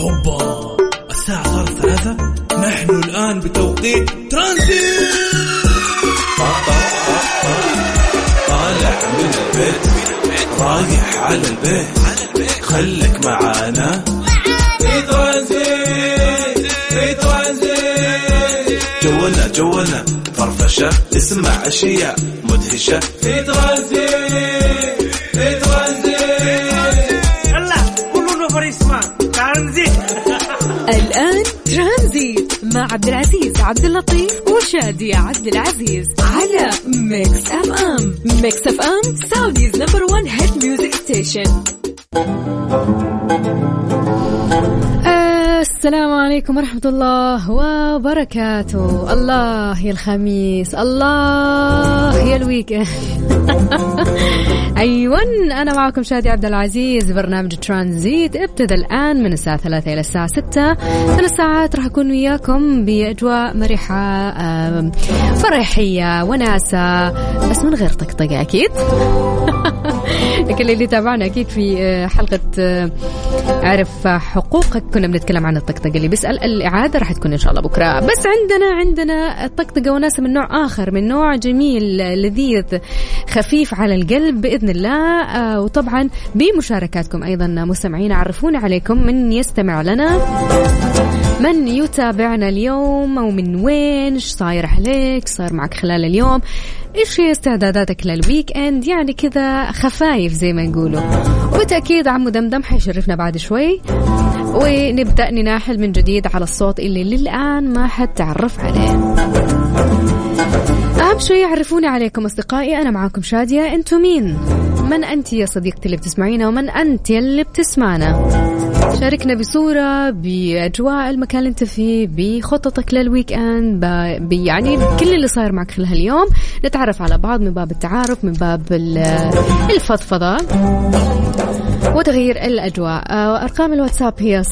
أوبا، الساعة صارت 3. نحن الآن بتوقيت ترانزيت. طالع من البيت رايح على البيت، خلك معانا في ترانزيت. في ترانزيت جولنا فرفشة، اسمع أشياء مدهشة في ترانزيت. في ترانزيت يلا كلنا فريسمان ترانزيت. الآن ترانزيت مع عبد العزيز عبد اللطيف وشادي عبد العزيز على ميكس اف ام. ميكس اف ام سعوديز نمبر 1 هيت ميوزك ستيشن. السلام عليكم ورحمة الله وبركاته. الله يا الخميس، الله يا الويكند. أيوة، أنا معكم شادي عبد العزيز. برنامج ترانزيت ابتدى الآن من الساعة 3 إلى الساعة 6. 3 ساعات راح أكون وياكم بأجواء مريحة فريحية وناسة، بس من غير طقطقة أكيد. لكن اللي تابعنا أكيد في حلقة عرف حقوقك كنا بنتكلم عن الطقطقة. اللي بيسأل الإعادة راح تكون إن شاء الله بكرة. بس عندنا الطقطقة وناسة من نوع آخر، من نوع جميل لذيذ خفيف على القلب بإذن الله. وطبعا بمشاركاتكم أيضا مستمعين، عرفونا عليكم من يستمع لنا، من يتابعنا اليوم ومن وين، ايش صاير عليك، صاير معك خلال اليوم، ايش هي استعداداتك للويك اند، يعني كذا خفايف زي ما يقولوا. وبالتأكيد عمو دمدم حيشرفنا بعد شوي، ونبدأ نناحل من جديد على الصوت اللي للآن ما حد تعرف عليه. أهم شيء يعرفوني عليكم أصدقائي، أنا معاكم شادية. أنتوا مين؟ من أنت يا صديقتي اللي بتسمعينا، ومن أنت اللي بتسمعنا؟ شاركنا بصورة بأجواء المكان اللي أنت فيه، بخططك للويك أند، يعني كل اللي صاير معك خلال اليوم. نتعرف على بعض من باب التعارف، من باب الفضفضة وتغيير الأجواء. أرقام الواتساب هي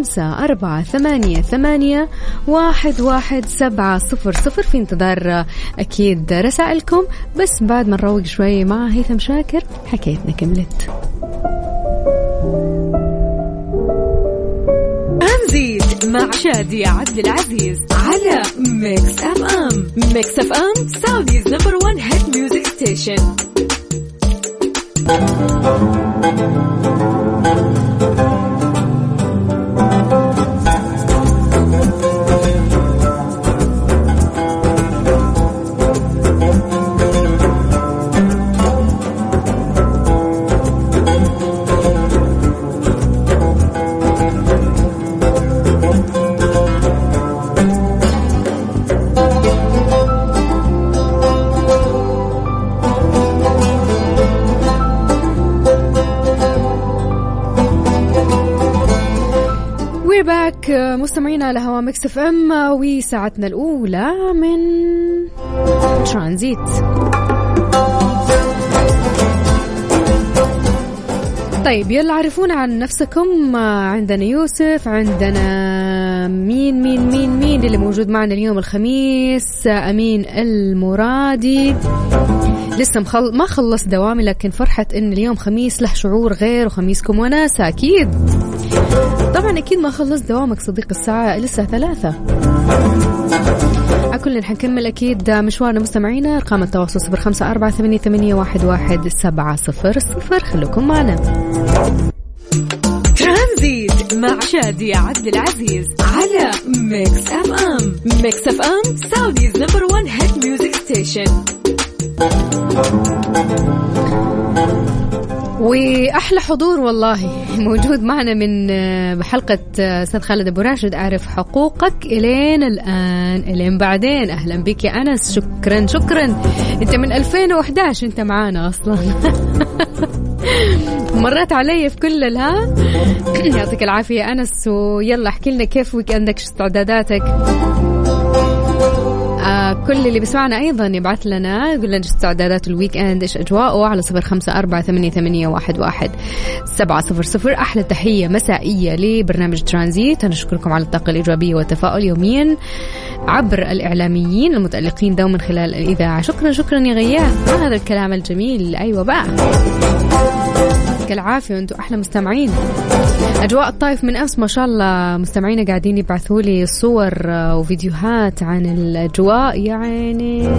0548811700. في انتظار أكيد رسائلكم، بس بعد ما نروق شوي مع هيثم شاكر حكايتنا كملت. ترانزيت مع شادي عبد العزيز على ميكس اف ام. ميكس اف ام سعوديز نمبر 1 هيت ميوزك ستيشن. مستمعين على هوا ميكس اف ام، وساعتنا الأولى من ترانزيت. طيب يلا عرفونا عن نفسكم. عندنا يوسف، عندنا مين اللي موجود معنا اليوم الخميس؟ أمين المرادي لسه ما خلص دوامي، لكن فرحة إن اليوم خميس له شعور غير، وخميسكم وناسة أكيد. طبعا أكيد ما خلص دوامك صديق، الساعة لسه 3. كلنا حنكمل أكيد مشوارنا مستمعينا. أرقام التواصل 0548811700. خلوكم معنا. ترانزيت مع شادي عبد العزيز على ميكس اف ام. ميكس اف ام سعوديز نمبر 1 هيت ميوزك ستيشن. وأحلى حضور والله موجود معنا من بحلقة أستاذ خالد أبو راشد، أعرف حقوقك إلين الآن إلين بعدين. أهلا بك يا أنس، شكرا. أنت من 2011 أنت معانا أصلا. مرت علي في كل الها. يعطيك العافية يا أنس. ويلا احكي لنا كيف ويكندك، استعداداتك. كل اللي بيسمعنا أيضا يبعث لنا، يقول لنا استعدادات الويك اند إيش أجواءه على 0548811700. أحلى تحية مسائية لبرنامج ترانزيت. أنا أشكركم على الطاقة الإيجابية والتفاؤل يوميا عبر الإعلاميين المتألقين دوما خلال الإذاعة. شكرا يا غياث على هذا الكلام الجميل. أيوة بقى يعطيك العافية وانتم أحلى مستمعين. أجواء الطايف من أمس ما شاء الله مستمعين قاعدين يبعثوا لي صور وفيديوهات عن الأجواء. يعني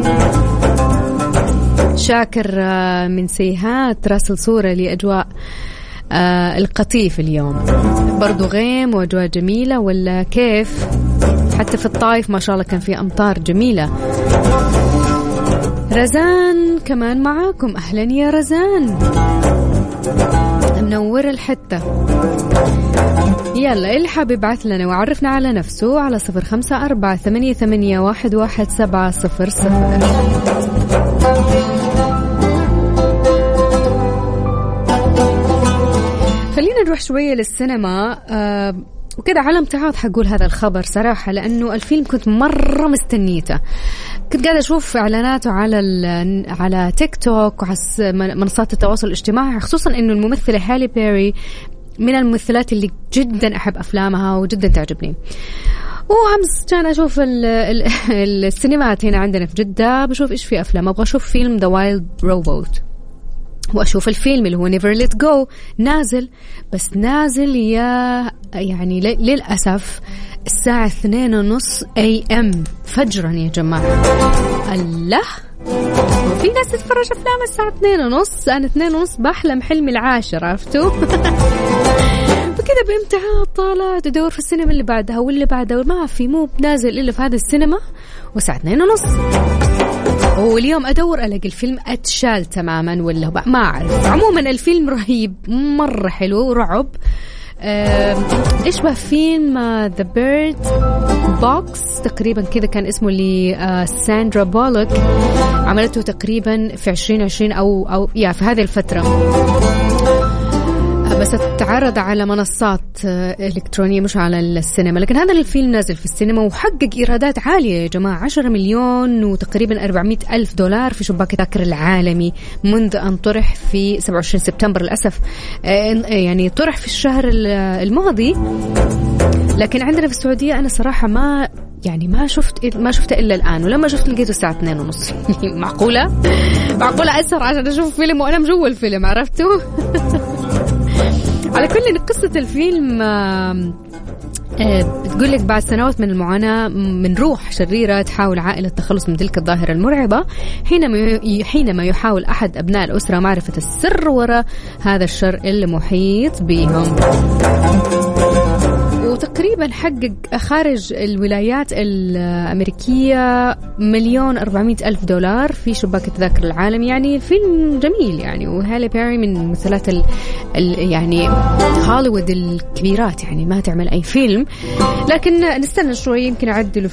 شاكر من سيهات راسل صورة لأجواء القطيف اليوم، برضو غيم وأجواء جميلة ولا كيف؟ حتى في الطايف ما شاء الله كان في أمطار جميلة. رزان كمان معاكم، أهلا يا رزان، منور الحتة. يلا اللي حابب يبعث لنا وعرفنا على نفسه على 0548811700. خلينا نروح شوية للسينما وكذا على امتعاض حقول هذا الخبر صراحة، لأنه الفيلم كنت مرة مستنيته. كنت قاعدة أشوف إعلاناته على تيك توك وعلى منصات التواصل الاجتماعي، خصوصا إنه الممثلة هالي بيري من الممثلات اللي جدا أحب أفلامها وجدا تعجبني. وأمس كان أشوف السينمات هنا عندنا في جدة، بشوف إيش في أفلام. أبغى أشوف فيلم The Wild Robot، وأشوف الفيلم اللي هو Never Let Go نازل، بس نازل يعني للأسف الساعة 2:30 AM فجرا يا جماعة. الله، وفي ناس تتفرج أفلام الساعة 2:30، أنا 2:30 بحلم حلمي العاشر، عرفتوا؟ وكذا بامتعاض طالعت أدور في السينما اللي بعدها واللي بعدها، ما في مو نازل إلا في هذا السينما والساعة 2:30. واليوم أدور ألاقي الفيلم أتشال تماما ولا ما أعرف. عموما الفيلم رهيب مرة حلو ورعب، إشبه فيلم The Bird Box تقريبا كذا كان اسمه، اللي ساندرا بولوك عملته تقريبا في 2020 أو في هذه الفترة، بس تعرض على منصات إلكترونية مش على السينما. لكن هذا الفيلم نازل في السينما وحقق إيرادات عالية يا جماعة، 10 مليون وتقريبا 400,000 دولار في شباك التذاكر العالمي منذ أن طرح في 27 سبتمبر. للأسف يعني طرح في الشهر الماضي، لكن عندنا في السعودية أنا صراحة ما شفته إلا الآن، ولما شفت لقيته الساعة 2:30. معقولة أسهر عشان أشوف فيلم وأنا مجوه الفيلم، عرفتوا؟ على كل قصة الفيلم بتقول لك بعد سنوات من المعاناة من روح شريرة تحاول عائلة التخلص من تلك الظاهرة المرعبة، حينما يحاول أحد أبناء الأسرة معرفة السر وراء هذا الشر المحيط بهم. وتقريبا حقق خارج الولايات الأمريكية 1,400,000 دولار في شباك التذاكر العالمي. يعني الفيلم جميل يعني، وهالي بيري من ممثلات يعني هوليوود الكبيرات، يعني ما تعمل أي فيلم. لكن نستنى شوي يمكن أعدلوا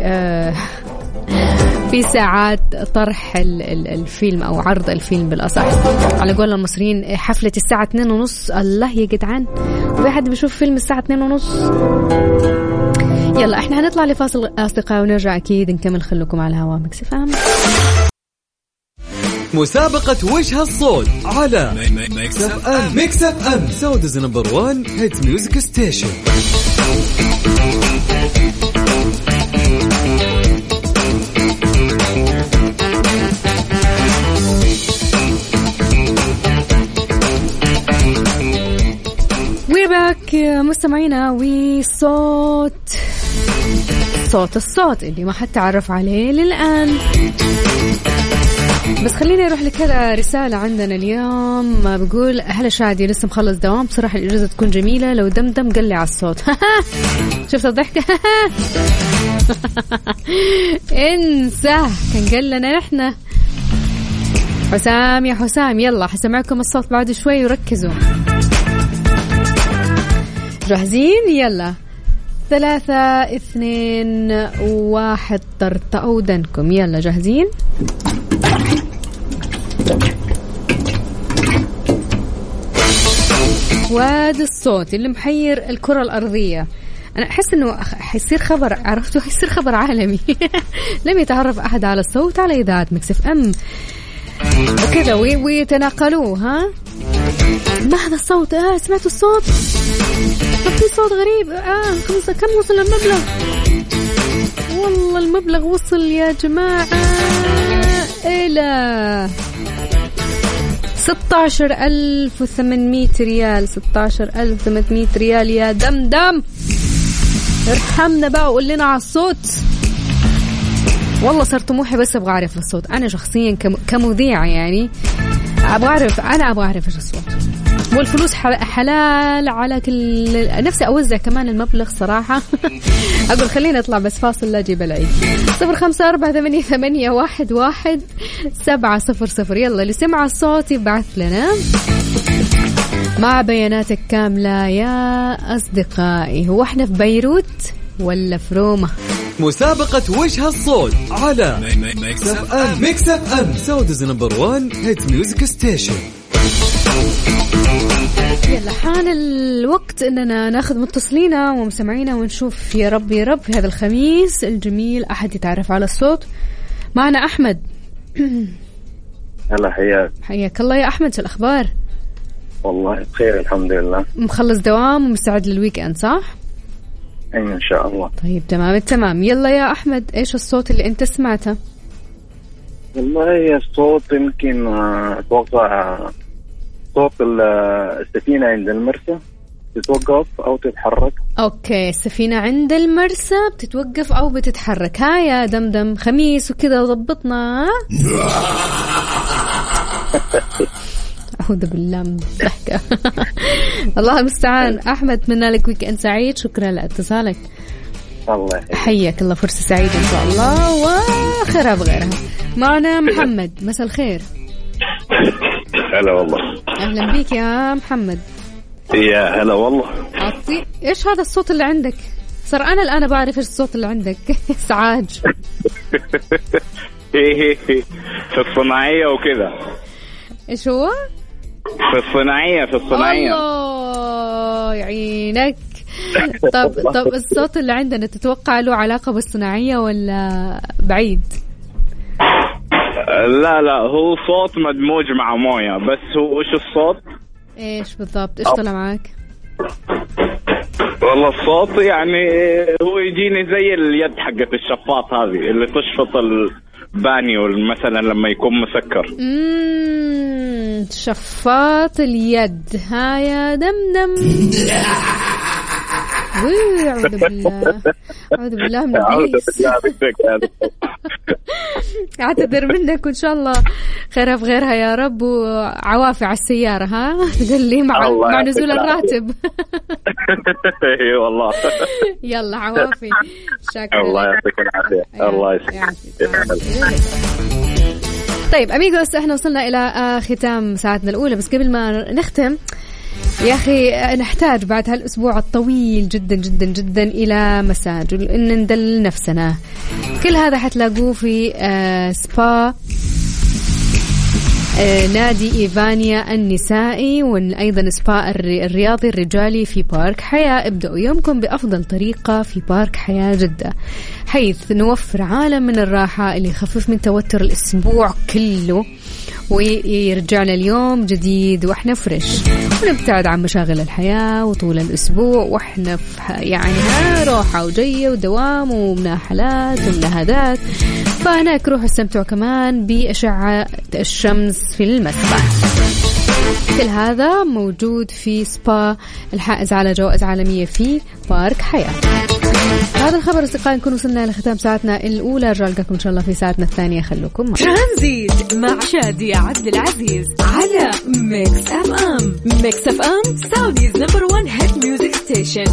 في ساعات طرح الفيلم أو عرض الفيلم بالأصح. على قول المصريين حفلة الساعة 2:30. الله يا جدعان، وفي حد بيشوف فيلم الساعة 2:30؟ يلا احنا هنطلع لفاصل أصدقاء ونرجع أكيد نكمل. خلوكم على الهواء. ميكس اف ام، مسابقة وجه الصوت على ميكس اف ام. ميكس اف ام سعوديز نمبر 1 هيت ميوزك ستيشن. ويباك مستمعينا، وصوت الصوت اللي ما حد تعرف عليه للآن. بس خليني أروح لكذا رسالة عندنا اليوم بقول: هلا شادي، لسه مخلص دوام، بصراحة الإجازة تكون جميلة لو دمدم قل لي على الصوت. شفت الضحكة؟ انسى، كان قل لنا نحن. حسام يا حسام، يلا حسمعكم الصوت بعد شوي وركزوا. جاهزين؟ يلا 3 2 1 طرطقوا ودنكم. يلا جاهزين؟ وهذا الصوت اللي محير الكرة الأرضية. أنا أحس إنه حيصير خبر، عرفتوا، حيصير خبر عالمي. لم يتعرف أحد على الصوت على إذاعة ميكس اف ام وكذا ويتناقلوه. ها، ما هذا الصوت؟ سمعتوا الصوت؟ في صوت غريب. كم وصل المبلغ؟ والله المبلغ وصل يا جماعة إلى 16,800 ريال. 16,800 ريال يا دمدم، ارحمنا بقى وقول لنا على الصوت. والله صار طموحي بس أبغى أعرف الصوت. أنا شخصيا كمذيعة يعني أبغى أعرف إيش الصوت. والفلوس حلال على كل. نفسي أوزع كمان المبلغ صراحة. أقول خلينا نطلع بس فاصل لا أجيب العيد. 0548811700. يلا اللي سمع الصوت يبعث لنا مع بياناتك كاملة يا أصدقائي. هو احنا في بيروت ولا في روما؟ مسابقة وش هالصوت على ميكس اف ام سعوديز نمبر 1 هيت ميوزك ستيشن. يلا حان الوقت اننا ناخذ متصلينا ومسمعينا ونشوف يا رب يا رب في هذا الخميس الجميل احد يتعرف على الصوت. معنا احمد. هلا حياك الله يا احمد، شو الاخبار؟ والله بخير الحمد لله. مخلص دوام ومستعد للويك اند صح؟ ان شاء الله. طيب تمام. يلا يا احمد ايش الصوت اللي انت سمعته؟ والله الصوت يمكن اتوقع صوت السفينة عند المرسى تتوقف أو تتحرك. أوكي، السفينة عند المرسى بتتوقف أو بتتحرك. ها يا دمدم خميس وكذا وضبطنا. أعوذ بالله من الضحكة. الله المستعان. أحمد أتمنى لك ويك أند سعيد. شكرا لاتصالك. الله يحييك. حياك الله، فرصة سعيدة إن شاء الله وآخرها بغيرها. معنا محمد. مساء الخير. هلا والله. أهلا بيك يا محمد. يا هلا والله. عطي إيش هذا الصوت اللي عندك؟ صار أنا الآن بعرف إيش الصوت اللي عندك. سعاج. في الصناعية وكذا. إيش هو؟ في الصناعية. الله يعينك. طب الصوت اللي عندنا تتوقع له علاقة بالصناعية ولا بعيد؟ لا هو صوت مدموج مع موية. بس هو وش الصوت؟ ايش بالضبط؟ ايش طلع معك؟ والله الصوت يعني هو يجيني زي اليد حقت الشفاط هذه اللي تشفط البانيو مثلا لما يكون مسكر. شفاط اليد. ها يا دمدم. أعوذ بالله من البيس. أعتذر منك وإن شاء الله خيرها في غيرها يا رب. وعوافي على السيارة. ها قال لي مع نزول الراتب. اي والله. يلا عوافي. شكرا. الله يعطيك العافية. الله يسعدك. طيب أميغوس احنا وصلنا إلى ختام ساعتنا الأولى. بس قبل ما نختم يا أخي نحتاج بعد هالأسبوع الطويل جدا جدا جدا إلى مساج إن ندل نفسنا. كل هذا حتلاقوه في سبا نادي إيفانيا النسائي، وأيضا سبا الرياضي الرجالي في بارك حياة. ابدأوا يومكم بأفضل طريقة في بارك حياة جدة، حيث نوفر عالم من الراحة اللي يخفف من توتر الأسبوع كله ويرجعنا اليوم جديد وإحنا فريش، ونبتعد عن مشاغل الحياة وطول الأسبوع وإحنا يعني روحة وجية ودوام ومناحلات ومناهدات. فهناك روحوا استمتعوا كمان بأشعة الشمس في المسبح. كل هذا موجود في سبا الحائز على جوائز عالمية في بارك حياة. هذا الخبر أصدقائي نكون وصلنا لختام ساعتنا الأولى. أرجع لكم إن شاء الله في ساعتنا الثانية. خلوكم ترانزيت مع شادية عبد العزيز على ميكس أف أم. ميكس أف أم سعوديز نمبر 1 هيت ميوزك ستيشن.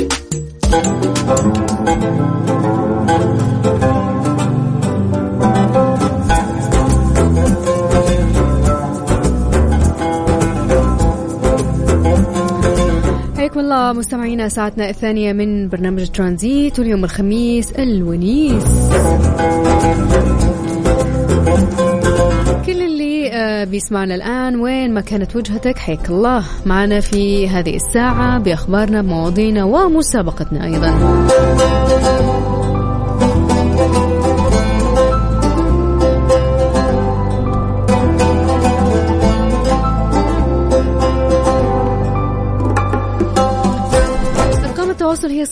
حياكم الله مستمعينا ساعتنا الثانية من برنامج ترانزيت، واليوم الخميس الونيس. كل اللي بيسمعنا الآن وين ما كانت وجهتك حياك الله معنا في هذه الساعة بأخبارنا بمواضيعنا ومسابقتنا أيضا. التواصل هي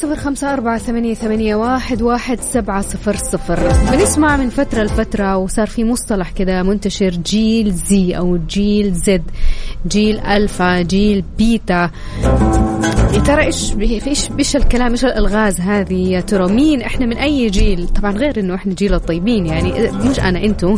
0548811700. بنسمع من فترة لفترة وصار في مصطلح كده منتشر، جيل زي أو جيل زد، جيل ألفا، جيل بيتا. يا ترى إيش الكلام، إيش الألغاز هذه يا ترى؟ مين إحنا، من أي جيل؟ طبعا غير إنه إحنا جيل الطيبين، يعني مش أنا، أنتو.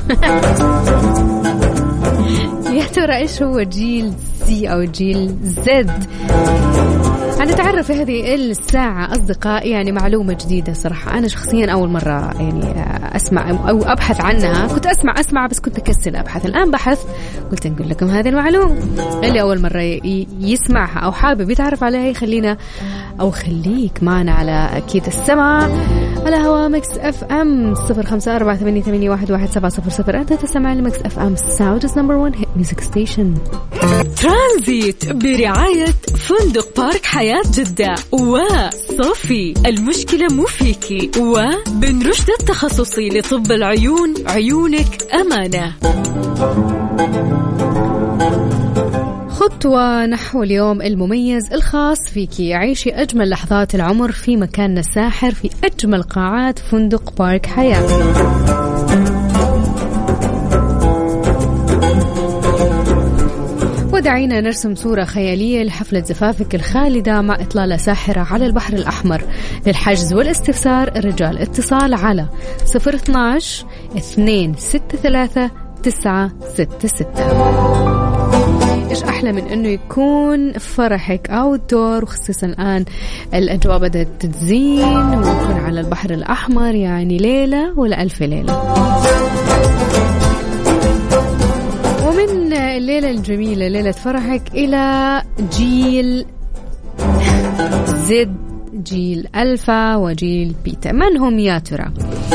يا ترى إيش هو جيل زي أو جيل زد؟ هنتعرف في هذه الساعة أصدقائي يعني معلومة جديدة صراحة. أنا شخصيا أول مرة يعني أسمع أو أبحث عنها. كنت أسمع بس كنت أكسل أبحث. الآن بحث، قلت نقول لكم هذه المعلومة. اللي أول مرة يسمعها أو حابب يتعرف عليها يخلينا أو خليك معنا على أكيد السمع على هوا ميكس اف ام 0548811700. أنت تسمع لميكس اف ام ساودز نمبر 1 هيت ميوزك ستيشن. ترانزيت برعاية فندق بارك حياة جدة وصوفي. المشكلة مو فيكي، وبن رشد التخصصي لطب العيون، عيونك أمانة. خطوة نحو اليوم المميز الخاص فيكي. عيشي أجمل لحظات العمر في مكاننا الساحر في أجمل قاعات فندق بارك حياة. ودعينا نرسم صورة خيالية لحفلة زفافك الخالدة مع إطلالة ساحرة على البحر الأحمر. للحجز والاستفسار الرجال اتصال على 012-263-966. إيش أحلى من أنه يكون فرحك أو الدور، وخصوصا الآن الأجواء بدأت تتزين ويكون على البحر الأحمر، يعني ليلة ولا ألف ليلة. ومن الليلة الجميلة ليلة فرحك إلى جيل زد، جيل ألفا وجيل بيتا. من هم يا ترى؟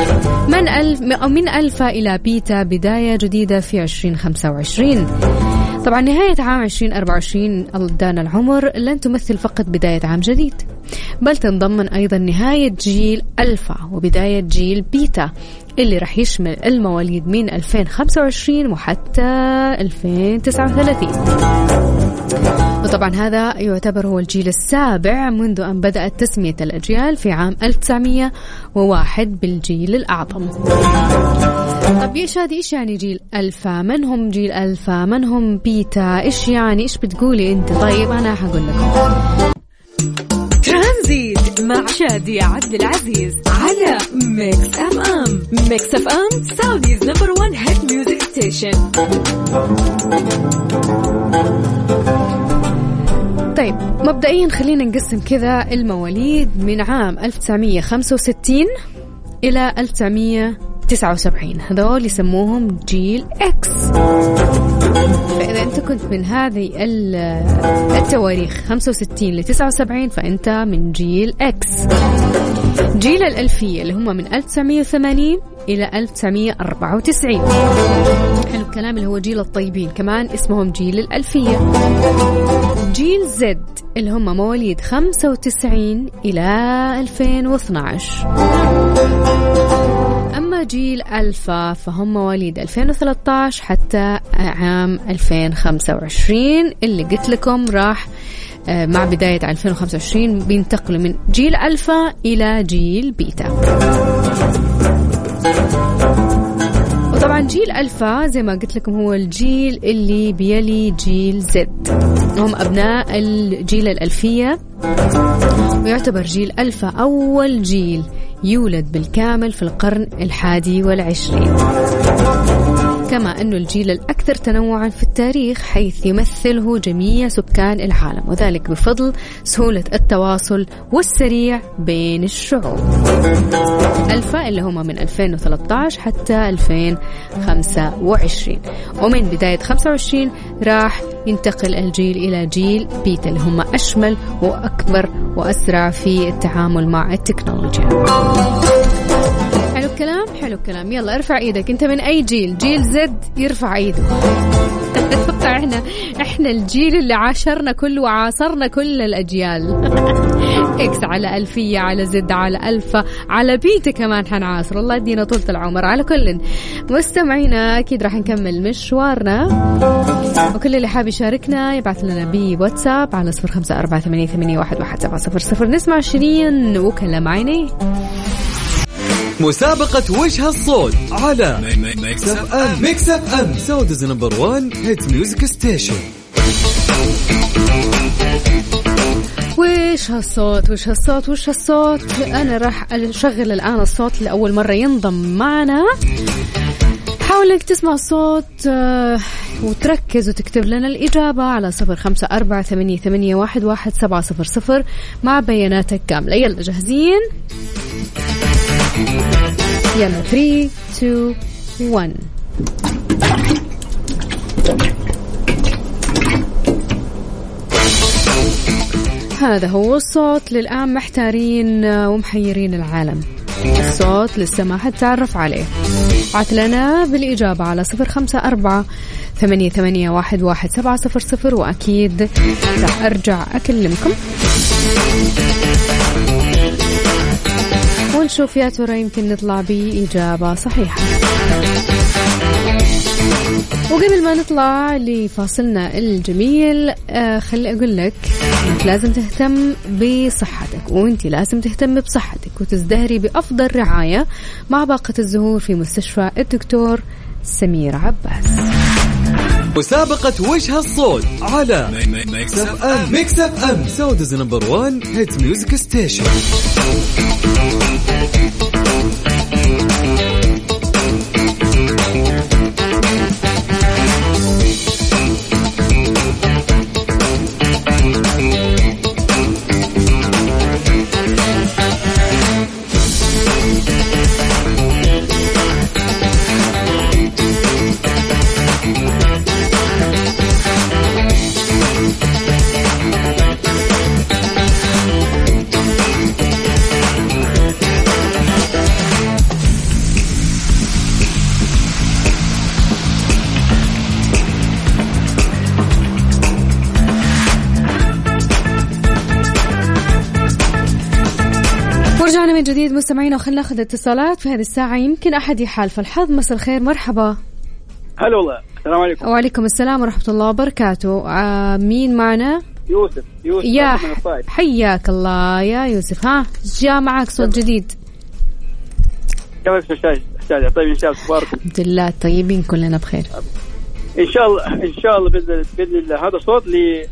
من ألفا إلى بيتا بداية جديدة في 2025. طبعا نهاية عام 2024 ألدان العمر لن تمثل فقط بداية عام جديد، بل تنضمن أيضا نهاية جيل ألفا وبداية جيل بيتا اللي رح يشمل المواليد من 2025 وحتى 2039. وطبعا هذا يعتبر هو الجيل السابع منذ أن بدأت تسمية الأجيال في عام 1901 بالجيل الأعظم. طب يا شادي، إيش يعني جيل ألفا؟ من هم جيل ألفا؟ من هم بيتا؟ إيش يعني؟ إيش بتقولي أنت؟ طيب أنا هقول لكم. ترانزيت مع شادي عبد العزيز على ميكس اف ام. ميكس اف ام سعوديز نمبر 1 هيت ميوزك ستيشن. طيب مبدئيا خلينا نقسم كذا المواليد من عام 1965 إلى 1979، هذول يسموهم جيل إكس. فإذا أنت كنت من هذه التواريخ 65 ل 79 فأنت من جيل إكس. جيل الألفية اللي هم من 1980 إلى 1994، حلو الكلام، اللي هو جيل الطيبين، كمان اسمهم جيل الألفية. جيل زد اللي هم مواليد 95 إلى 2012. أما جيل ألفا فهم مواليد 2013 حتى عام 2025 اللي قلت لكم راح مع بداية 2025 بينتقلوا من جيل ألفا إلى جيل بيتا. وطبعا جيل ألفا زي ما قلت لكم هو الجيل اللي بيلي جيل زد، هم أبناء الجيل الألفية، ويعتبر جيل ألفا أول جيل يولد بالكامل في القرن 21، كما أنه الجيل الأكثر تنوعا في التاريخ حيث يمثله جميع سكان العالم، وذلك بفضل سهولة التواصل والسريع بين الشعوب. ألفا اللي هم من 2013 حتى 2025، ومن بداية 25 راح ينتقل الجيل إلى جيل بيتا اللي هم أشمل وأكبر وأسرع في التعامل مع التكنولوجيا. حلو الكلام، حلو الكلام. يلا ارفع ايدك، انت من اي جيل؟ جيل زد يرفع ايده. أتوقع إحنا الجيل اللي عاشرنا كل وعاصرنا كل الأجيال. إكس على ألفية على زد على ألفة على بيتا كمان حنعاصر. الله يدينا طولة العمر. على كل مستمعينا أكيد راح نكمل مشوارنا، وكل اللي حاب يشاركنا يبعث لنا بواتساب على 0548811700. نسمع شيرين وكلام عيني. مسابقة وجه الصوت على ميكس اف ام. ميكس اف ام سعوديز نمبر 1 هيت ميوزك ستيشن. وش هالصوت أنا راح أشغل الآن الصوت لأول مرة ينضم معنا. حاول انك تسمع الصوت وتركز وتكتب لنا الإجابة على 0548811700 مع بياناتك كاملة. يلا جاهزين؟ يلا 3 2 1. هذا هو الصوت. للآن محتارين ومحيرين العالم. الصوت لسه ما حد تعرف عليه. بعث لنا بالإجابة على 0548811700 وأكيد راح أرجع أكلمكم ونشوف يا ترى يمكن نطلع بإجابة صحيحة. وقبل ما نطلع لفاصلنا الجميل خلي أقول لك أنت لازم تهتم بصحتك، وأنت لازم تهتم بصحتك وتزدهري بأفضل رعاية مع باقة الزهور في مستشفى الدكتور سمير عباس. مسابقة وجه الصوت على ميكس اف ام. ميكس اف ام سعوديز نمبر 1 هيت ميوزك ستيشن. رجعنا من جديد مستمعينا، وخلنا ناخذ اتصالات في هذه الساعة. يمكن أحد يحالف الحظ. مساء الخير، مرحبا. هلا والله. السلام عليكم. وعليكم السلام ورحمة الله وبركاته. مين معنا؟ يوسف يا من الصايد. حياك الله يا يوسف. ها جاء معك صوت جديد. كيفك أستاذ؟ طيب إن شاء الله. تبارك. الحمد لله طيبين كلنا بخير إن شاء الله. إن شاء الله بإذن الله. هذا صوت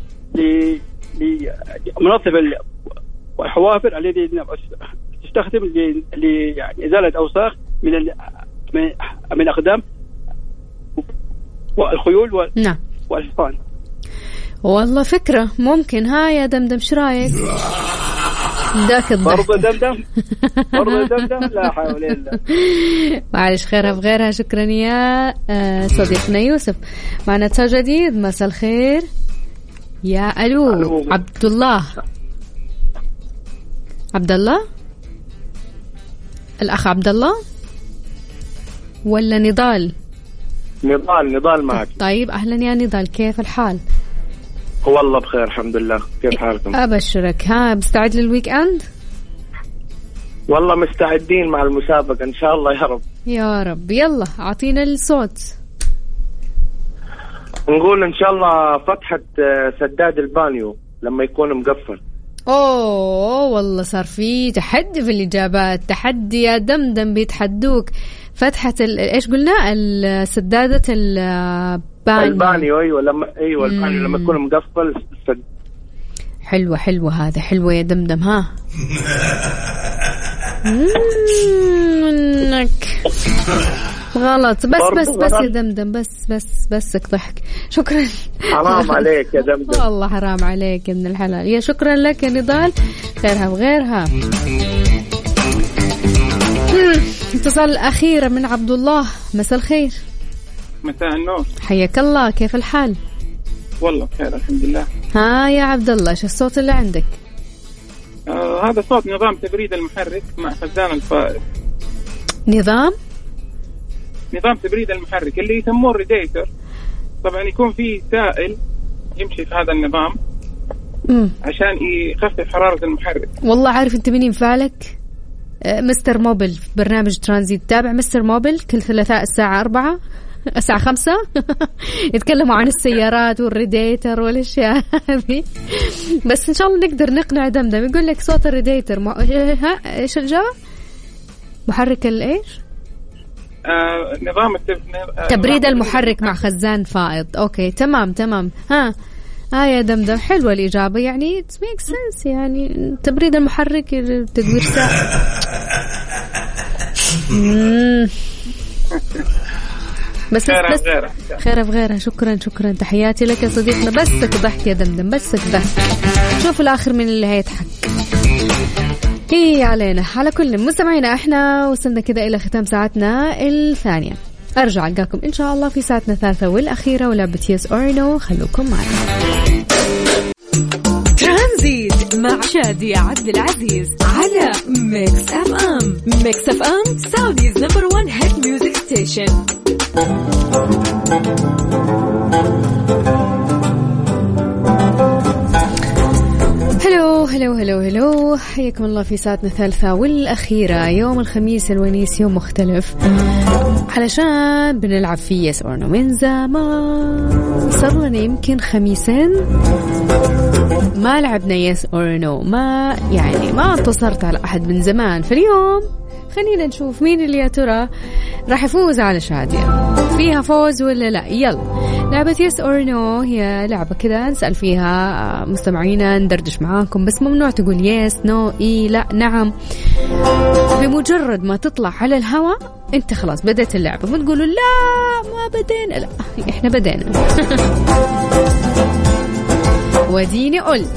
لمنظف والحوافر الذي تستخدم يعني إزالة أوساخ من الأقدام والخيول نعم والحصان. والله فكرة ممكن. ها يا دمدم شرايك؟ ذاك الضحك برضه دمدم لا حول ولا. معلش خيرها بغيرها. شكرا يا صديقنا يوسف. معنا اتصال جديد. مساء الخير يا ألو. عبد الله. الأخ عبد الله ولا نضال معك؟ طيب أهلا يا نضال، كيف الحال؟ والله بخير الحمد لله. كيف حالكم؟ أبشرك. ها مستعد للويك أند؟ والله مستعدين مع المسابقة إن شاء الله يا رب. يا رب. يلا أعطينا الصوت. نقول إن شاء الله فتحة سداد البانيو لما يكون مقفل. أوه والله صار في تحدي في الإجابات. تحدي يا دمدم، بيتحدوك. فتحة إيش قلنا؟ السدادة البانيو. أيوة البانيو لما يكون مقفل. حلوة هذا. حلوة يا دمدم. ها منك غلط. بس يا دمدم. بس ضحك. شكرا. حرام عليك يا دمدم. والله حرام عليك يا ابن الحلال. يا شكرا لك يا نضال. خيرها بغيرها. اتصال أخيرا من عبد الله. مساء الخير. مساء النور. حياك الله، كيف الحال؟ والله بخير الحمد لله. ها يا عبد الله، ايش الصوت اللي عندك؟ هذا صوت نظام تبريد المحرك مع خزان الفائز. نظام تبريد المحرك اللي يسموه الريديتر. طبعا يكون في سائل يمشي في هذا النظام عشان يخفف حرارة المحرك. والله عارف أنت مين ينفعلك؟ مستر موبل في برنامج ترانزيت. تابع مستر موبل كل ثلاثاء الساعة 4 الساعة 5 يتكلموا عن السيارات والريديتر والأشياء هذه. بس إن شاء الله نقدر نقنع دمدم. يقول لك صوت الريديتر إيش الجواب؟ محرك الإيش؟ نظام تبريد المحرك مع خزان فائض. أوكي تمام. ها يا دمدم حلوة الإجابة يعني it makes sense. يعني تبريد المحرك تدوير ساعة. بس خير في غيرها. شكرا تحياتي لك يا صديقنا. بسك ضحك يا دمدم بسك ضحك. شوف الآخر من اللي هيضحك هي علينا. على كل مستمعينا احنا وصلنا كده إلى ختام ساعتنا الثانية. أرجع ألقاكم إن شاء الله في ساعتنا الثالثة والأخيرة ولعبة يس أور نو. خلوكم معنا. ترانزيت مع شادية عبد العزيز على ميكس أف أم. ميكس أف أم سعوديز نمبر 1 هيت ميوزك ستيشن. هلو حياكم الله في ساعتنا الثالثة والأخيرة. يوم الخميس الونيس يوم مختلف علشان بنلعب فيه يس أور نو. من زمان صار لنا يمكن 5 خميسين ما لعبنا يس أور نو. ما انتصرت على أحد من زمان. فاليوم خلينا نشوف مين اللي يا ترى راح يفوز على شادية. فيها فوز ولا لا؟ يلا. لعبة يس أور نو هي لعبة كده نسأل فيها مستمعينا ندردش معاكم. بس ممنوع تقول يس نو إيه لا نعم. بمجرد ما تطلع على الهواء انت خلاص بدأت اللعبة. ما تقولوا لا ما بدينا. لا احنا بدينا. وديني قلت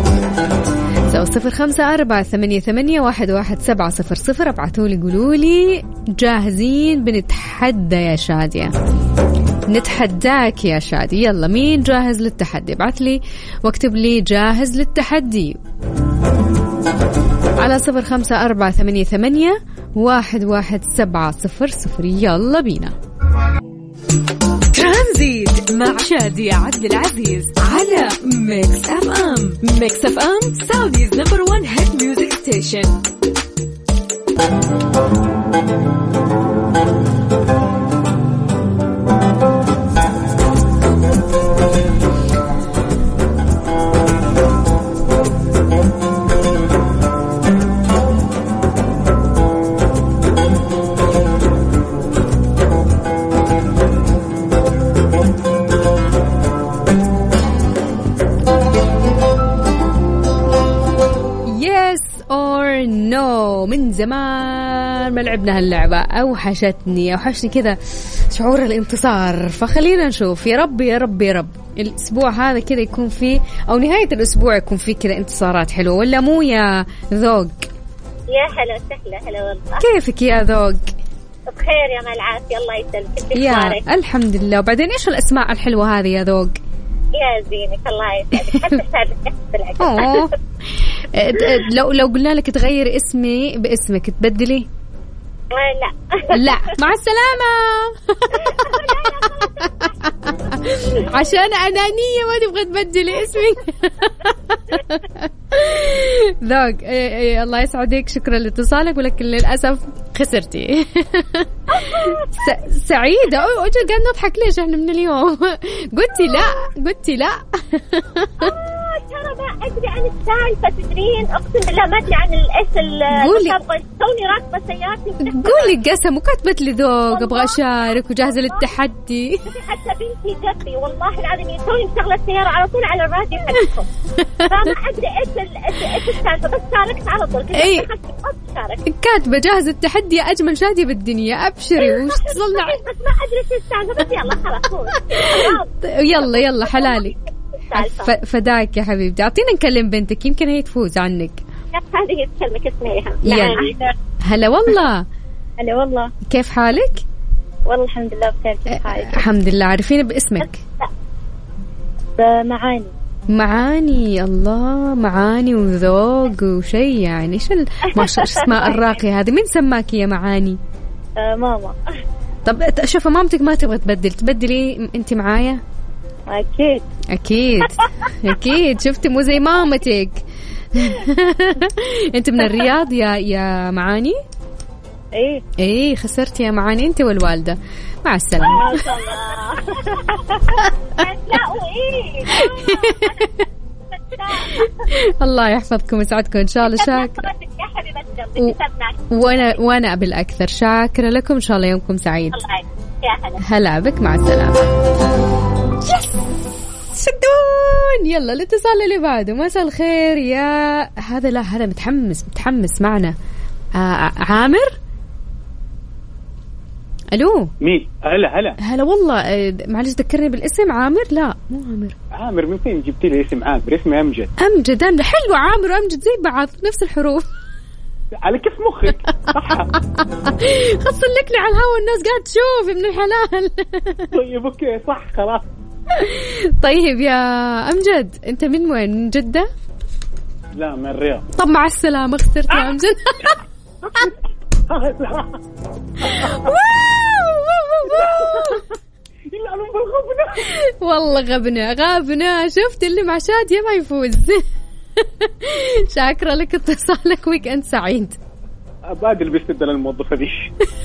0548811700. ابعثولي قولولي جاهزين بنتحدى يا شادية. نتحداك يا شادي. يلا مين جاهز للتحدي؟ ابعث لي واكتب لي جاهز للتحدي على 0548811700. يلا بينا. ترانزيت مع شادية عبد العزيز على ميكس أف أم. ميكس أف أم سعوديز نمبر 1 هيت ميوزك ستيشن. من زمان ما لعبنا هاللعبة. أوحشني كذا شعور الانتصار. فخلينا نشوف. يا رب الأسبوع هذا كذا يكون فيه أو نهاية الأسبوع يكون فيه كذا انتصارات حلوة. ولا مو يا ذوق؟ يا هلا وسهلا. هلا والله. كيفك يا ذوق؟ بخير يا ملعب. الله يسلمك. يا الحمد لله. وبعدين إيش الأسماء الحلوة هذه يا ذوق؟ يا زينك الله يسعدك. حتى حسابك بالعكس. لو قلنا لك تغير اسمي باسمك تبدلي؟ لا مع السلامة. عشان أنانية ما تبغى تبدلي اسمي. ذوق الله يسعدك. شكرا لاتصالك ولكن للأسف خسرتي. سعيدة قاعد نضحك ليش احنا من اليوم؟ قلتي لا. ترى ما أدري عن السالفة تدرين. أقسم بالله ما أدري عن إيش المسابقة. توني راكبة سيارتي. قولي قسم وكاتبت لي ذوق أبغى أشارك وجاهزة للتحدي. حتى بنتي جنبي والله العظيم توني مشغلة السيارة على طول على الراديو حقكم. فما أدري إيش السالفة بس شاركت على طول. كاتبة جاهزة التحدي يا أجمل شادية بالدنيا. أبشري وش تصلنا. بس ما أدري إيش السالفة. بس يلا خلاص. يلا حلالي. فداك يا حبيبتي. أعطينا نكلم بنتك يمكن هي تفوز عنك. هذه تكلمك اسمها. هلا والله. هلا والله. كيف حالك؟ والله الحمد لله بخير. كيف حالك؟ الحمد لله. عارفين باسمك؟ معاني. الله معاني وذوق وشي يعني. ما شاء اسماء الراقية هذه. من سماكي يا معاني؟ ماما. طب شوفي مامتك ما تبغى تبدلي انت معايا. أكيد أكيد شفتي مو زي مامتك. أنت من الرياض يا معاني؟ إيه خسرتي يا معاني أنت والوالدة. مع السلامة. ما شاء الله. الله يحفظكم ويسعدكم إن شاء الله. شاكرة وأنا أبي الأكثر. شاكرة لكم إن شاء الله يومكم سعيد. هلا بك مع السلامة. شدون يلا الاتصال اللي بعده. مساء الخير يا هذا. لا هذا متحمس معنا. عامر. الو مين؟ هلا والله معلش ذكرني بالاسم. عامر؟ لا مو عامر من فين جبتي لي اسم عامر؟ اسمي أمجد. أنا حلو. عامر وأمجد زي بعض نفس الحروف. على كيف مخك صح. خص لكني على الهوا الناس قاعد تشوف ابن الحلال. طيب اوكي صح خلاص. طيب يا أمجد أنت من وين؟ من جدة؟ لا من الرياض. طب مع السلامة خسرت يا أمجد. والله غبنا. شفت اللي مع شادية ما يفوز. شاكرة لك اتصالك. ويك أنت سعيد. أبادل بيستدل الموظفة دي.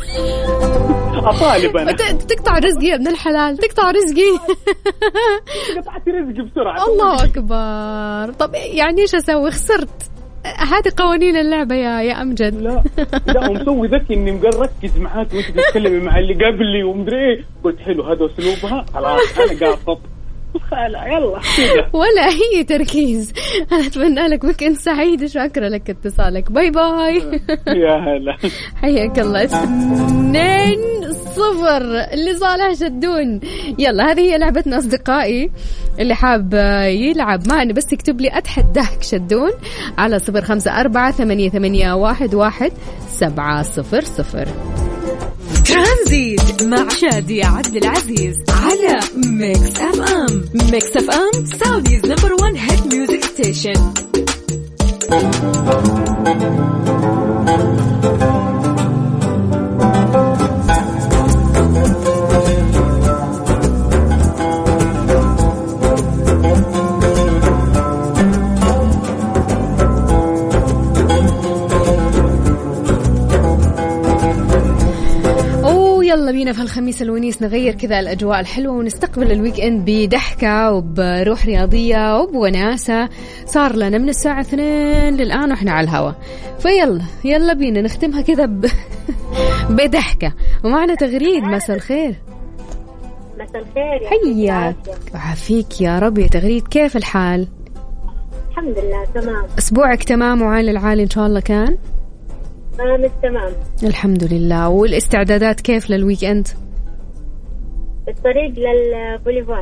أطالب أنا. تقطع رزقي يا ابن الحلال. تقطع رزقي. قطعت رزقي بسرعة. الله أكبر. طب يعني إيش أسوي؟ خسرت. هذه قوانين اللعبة يا أمجد. لا ومسوي ذكي إني مقركز معاك وأنت تتكلمي مع اللي قبلي ومدري إيه. قلت حلو هذا أسلوبها. خلاص أنا قاطط. يلا ولا أي تركيز. أنا أتمنى لك ويكند سعيد. شاكرة لك اتصالك. باي يا هلا. حياك الله. 2-0 اللي صالح شدون. يلا هذه هي لعبتنا أصدقائي. اللي حاب يلعب معنا بس يكتب لي أتحداك شدون على 0548811700. ترانزيت مع شادية عبد العزيز على ميكس اف ام. ميكس اف ام سعوديز نمبر 1 هيت ميوزك ستيشن. يلا بينا في الخميس الونيس نغير كذا الأجواء الحلوة ونستقبل الويك إند بضحكة وبروح رياضية وبوناسة. صار لنا من الساعة 2 للآن وإحنا على الهوا. يلا بينا نختمها كذا بضحكة. ومعنا تغريد. مساء الخير. مساء الخير. حياك وعافيك يا رب يا تغريد. كيف الحال؟ الحمد لله تمام. أسبوعك تمام وعالي العالي إن شاء الله كان؟ تمام الحمد لله. والاستعدادات كيف للويك اند؟ الطريق للبوليفار.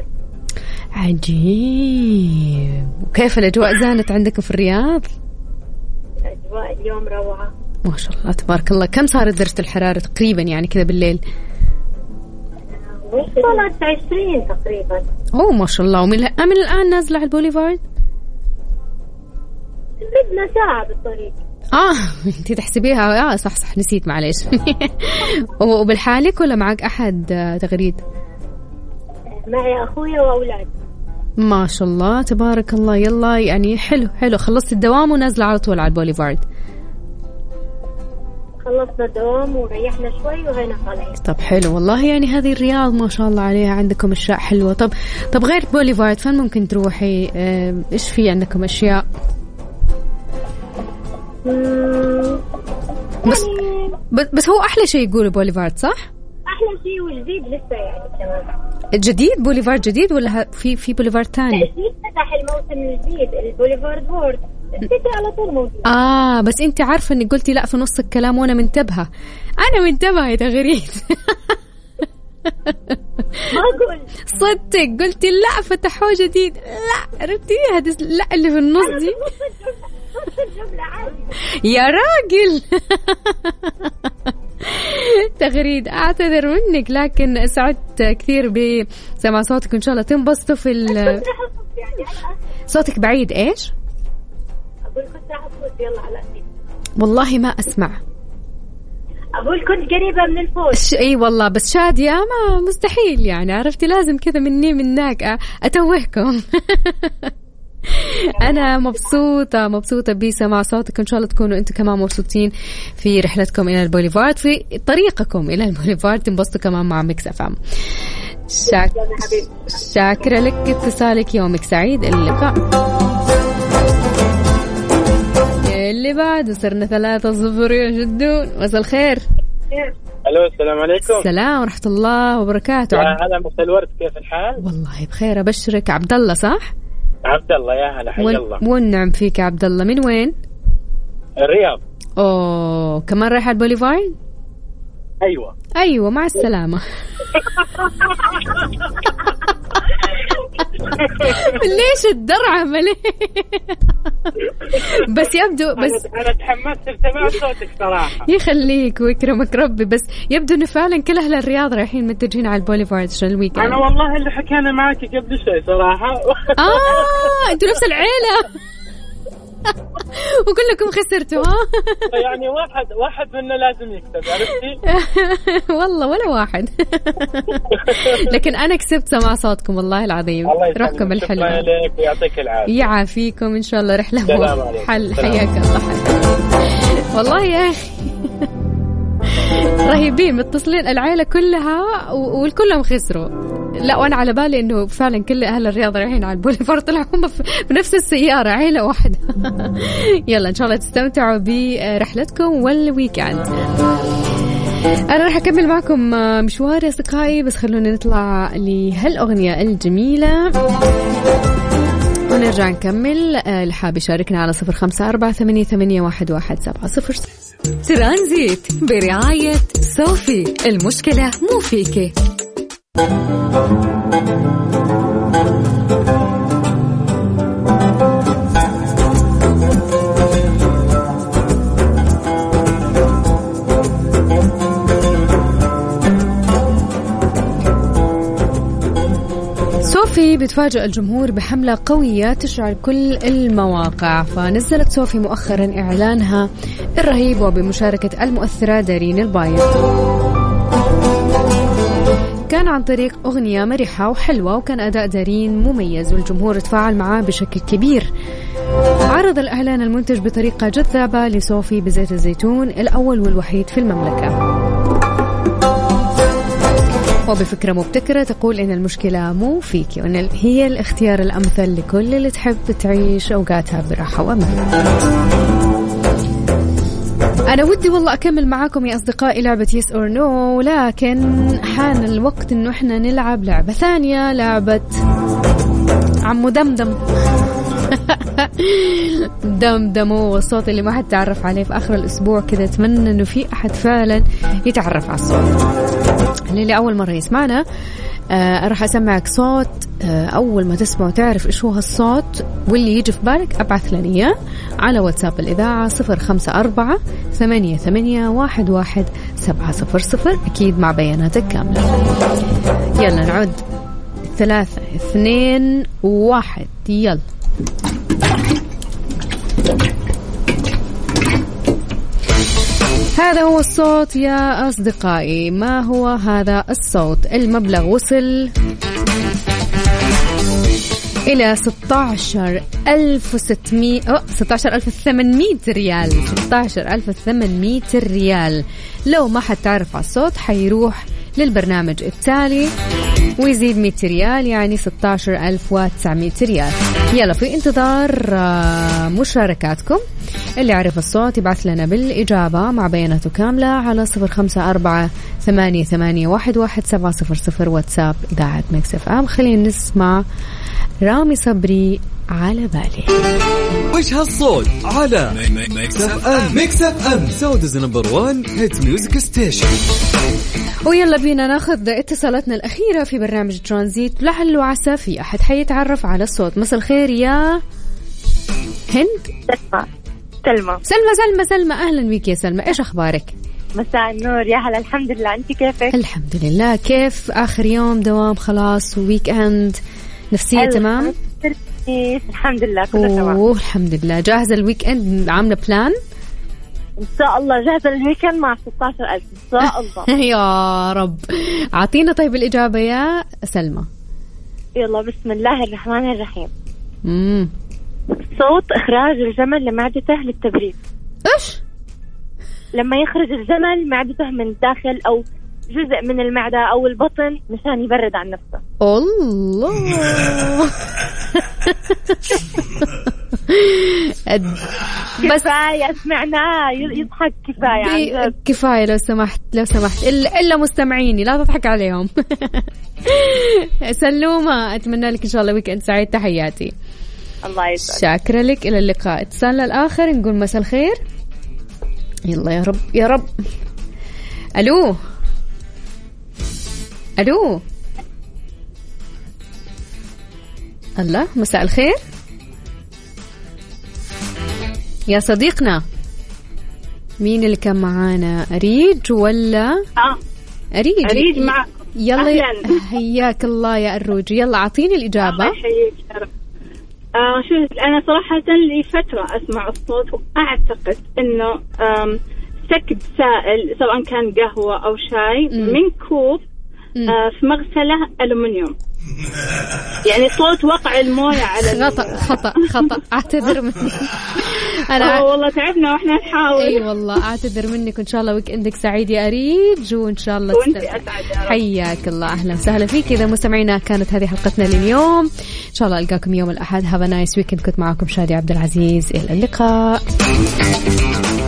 عجيب. وكيف الأجواء زانت عندكم في الرياض؟ الأجواء اليوم روعة ما شاء الله تبارك الله. كم صارت درجة الحرارة تقريبا يعني كذا بالليل؟ وصلت 20 تقريبا. أوه ما شاء الله. ومن الآن نازلة على البوليفارد؟ بدنا ساعة بالطريق. انتي تحسبيها. صح نسيت معليش. وبالحالك ولا معك أحد تغريد؟ معي أخويا وأولاد. ما شاء الله تبارك الله. يلا يعني حلو. خلصت الدوام ونازلة على طول على البوليفارد؟ خلصنا الدوام وريحنا شوي وهنا طالعين. طب حلو والله. يعني هذه الرياض ما شاء الله عليها عندكم أشياء حلوة. طب غير بوليفارد فين ممكن تروحي؟ إيش في عندكم أشياء؟ بس هو أحلى شيء يقولوا بوليفارد صح؟ أحلى شيء والجديد لسه يعني تمام. جديد بوليفارد جديد ولا في بوليفارد تاني؟ الجديد فتح الموسم الجديد البوليفارد وورد. الفكرة على طول موجود. بس أنت عارفة إني قلتي لا في نص الكلام وأنا منتبهة. يا تغريد. ما أقول صدق قلتي لا فتحوه جديد. لا عرفتي هذا لا اللي في النص دي. يا راجل. تغريد أعتذر منك لكن سعدت كثير بسمع صوتك. إن شاء الله تنبسطوا في صوتك بعيد. إيش؟ أقول كنت راح أفوت. يلا على أسف. والله ما أسمع. أقول كنت قريبة من الفوز. اي والله بس شادية ما مستحيل يعني، عرفتي لازم كذا مني منك أتوهكم. أنا مبسوطة بسماع صوتك، إن شاء الله تكونوا أنتم كمان مبسوطين في رحلتكم إلى البوليفارد، في طريقكم إلى البوليفارد تنبسطوا كمان مع ميكس اف ام. شاكرة لك اتصالك، يومك سعيد. اللي بعد صرنا 3-0 يا جدون. مساء الخير. الو السلام عليكم. السلام ورحمة الله وبركاته. يا هلا مساء الورد، كيف الحال؟ والله بخير أبشرك. عبد الله صح؟ عبد الله يا هلا، حي الله. والنعم فيك عبد الله. من وين؟ الرياض. اوه كمان رايح على البوليفارد؟ ايوه مع السلامة. ليش الدرعة مليه؟ بس يبدو أنا تحمست لسماع صوتك صراحة. يخليك ويكرمك ربي، بس يبدو إنه فعلا كل أهل الرياض رايحين متجهين على البوليفارد عشان الويكند. أنا والله اللي حكينا معك قبل شوي صراحة. أنتوا نفس العيلة. وكلكم خسرتوا ها؟ يعني واحد منا لازم يكسب، عرفتي؟ والله ولا واحد. لكن أنا كسبت سماع صوتكم والله العظيم. روحكم الحلوة. شكرا لك ويعطيك العافية. يعافيكم إن شاء الله. رحلة حل. حياك الله. والله يا أخي رهيبين، متصلين العائلة كلها والكلهم خسروا. لا وأنا على بالي إنه فعلا كل أهل الرياض رايحين على البوليفارد، طلعوا هم بنفس السيارة، عائلة واحدة. يلا إن شاء الله تستمتعوا برحلتكم والويكند. أنا راح أكمل معكم مشوار يا أصدقائي، بس خلونا نطلع لهالأغنية الجميلة ونرجع نكمل. اللي حاب يشاركنا على 0548811700. ترانزيت برعاية صوفي، المشكلة مو فيكي. صوفي بتفاجئ الجمهور بحملة قوية تشعل كل المواقع. فنزلت صوفي مؤخرا إعلانها الرهيب وبمشاركة المؤثرة دارين البايض. كان عن طريق أغنية مرحة وحلوة، وكان أداء دارين مميز والجمهور تفاعل معاه بشكل كبير. عرض الإعلان المنتج بطريقة جذابة لصوفي بزيت الزيتون الأول والوحيد في المملكة، وبفكرة مبتكرة تقول إن المشكلة مو فيك، وإن هي الاختيار الأمثل لكل اللي تحب تعيش أوقاتها براحة وأمان. أنا ودي والله أكمل معاكم يا أصدقائي لعبة يس أور نو، لكن حان الوقت إنه إحنا نلعب لعبة ثانية، لعبة عمو دمدم. دمدمو، والصوت اللي ما حد تعرف عليه في آخر الأسبوع كذا. أتمنى إنه في أحد فعلا يتعرف على الصوت. اللي أول مرة يسمعنا راح أسمعك صوت، أول ما تسمع وتعرف إيش هو هالصوت واللي يجي في بالك ابعث لنا على واتساب الإذاعة 0548811700، أكيد مع بياناتك كاملة. يلا نعد 3 2 1 يلا. هذا هو الصوت يا أصدقائي. ما هو هذا الصوت؟ المبلغ وصل إلى 16,800 ريال. 16,800 ريال. لو ما حد تعرف على الصوت حيروح للبرنامج التالي ويزيد 100 ريال، يعني 16,900 ريال. يلا في انتظار مشاركاتكم. اللي يعرف الصوت يبعث لنا بالإجابة مع بياناته كاملة على 0548811700 واتساب إذاعة ميكس اف ام. خلينا نسمع رامي صبري على بالي. وش هالصوت على ميكس اف ام. ميكس اف ام سعوديز نمبر 1 هيت ميوزك ستيشن. ويلا بينا ناخذ اتصالاتنا الأخيرة في برنامج ترانزيت، لعل وعسى في أحد حيتعرف على الصوت. مساء الخير يا هند. سلمى أهلا بك يا سلمى، إيش أخبارك؟ مساء النور يا هلا. الحمد لله، أنت كيفك؟ الحمد لله. كيف آخر يوم دوام خلاص ويك أند، نفسية تمام؟ الحمد لله كله تمام. الحمد لله. جاهزة الويك أند، عاملة بلان؟ إن شاء الله جاهزة للويكند مع 16,000 إن شاء الله. يا رب. أعطينا طيب الإجابة يا سلمى. يلا بسم الله الرحمن الرحيم. صوت إخراج الجمل لمعدته للتبريد. إيش؟ لما يخرج الجمل معدته من الداخل أو جزء من المعدة أو البطن مشان يبرد عن نفسه. الله. بس كفاية سمعناه يضحك كفاية. كفاية لو سمحت لو سمحت إلا مستمعيني لا تضحك عليهم. سلومة أتمنى لك إن شاء الله ويكند سعيد. تحياتي. الله يسعدك. شاكرة لك. إلى اللقاء. اتصال الآخر نقول مساء الخير. يلا يا رب يا رب. ألو ألو. الله مساء الخير يا صديقنا. مين اللي كان معانا؟ أريج ولا أريج معك. يلا حياك الله يا أروج. يلا أعطيني الإجابة. الله يحييك يا رب. شوف أنا صراحة لي فترة أسمع الصوت وأعتقد إنه سكب سائل سواء كان قهوة أو شاي من كوب في مغسلة ألومنيوم. يعني صوت وقع الموية على خطأ أعتذر منك. أنا والله تعبنا وإحنا نحاول. أي والله أعتذر منك. وإن شاء الله ويكندك سعيد يا أريج وإن شاء الله وأنت أسعد. حياك الله. أهلا وسهلا فيك. إذا مستمعينا كانت هذه حلقتنا لليوم. إن شاء الله ألقاكم يوم الأحد. هاف نايس ويكند. كنت معكم شادي عبد العزيز. إلى اللقاء.